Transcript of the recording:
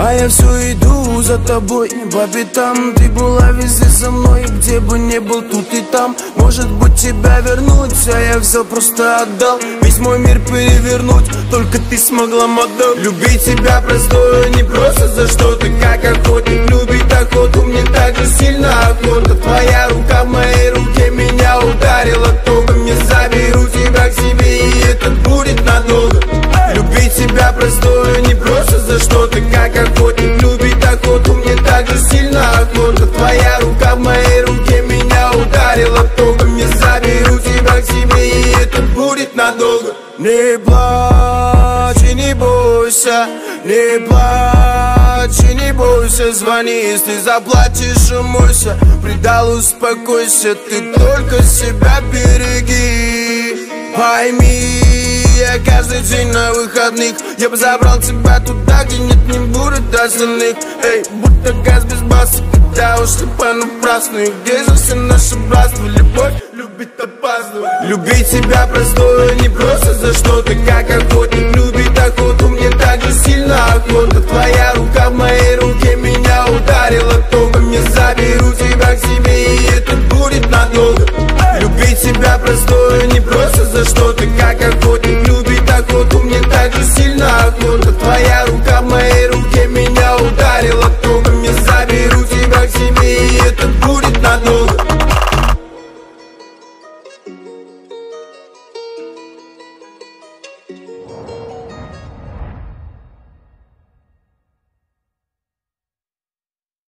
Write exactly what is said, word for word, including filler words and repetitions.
А я все иду за тобой по пятам. Ты была везде со мной, где бы не был, тут и там. Может быть тебя вернуть, а я все просто отдал. Весь мой мир перевернуть, только ты смогла, мадам. Любить тебя простое, не просто за что-то, как охотник любит охоту. Мне так же сильно охота. Твоя рука в моей руке меня ударила током. Я заберу тебя к себе, и это будет надолго. Любить тебя простое, не просто за что-то, как охотник любит охоту. Мне так же сильно охота. Твоя рука в моей руке меня ударила током. Я заберу тебя к себе, и это будет надолго. Не плачь и не бойся, не плачь и не бойся. Звони, если заплачешь, умойся. Предал, успокойся, ты только себя береги. Пойми, я каждый день на выходных. Я бы забрал тебя туда, где нет, не будет остальных. Эй, будто газ без баса, когда ушли понапрасну. И где же все наше братство? Любовь любит опаздывать. Любить тебя простое, не просто за что-то, как охотник любит охоту. Мне так же сильно охота. Твоя рука в моей руке меня ударила током. Я заберу тебя к себе, и это будет надолго. Любить тебя простое, не просто за что-то,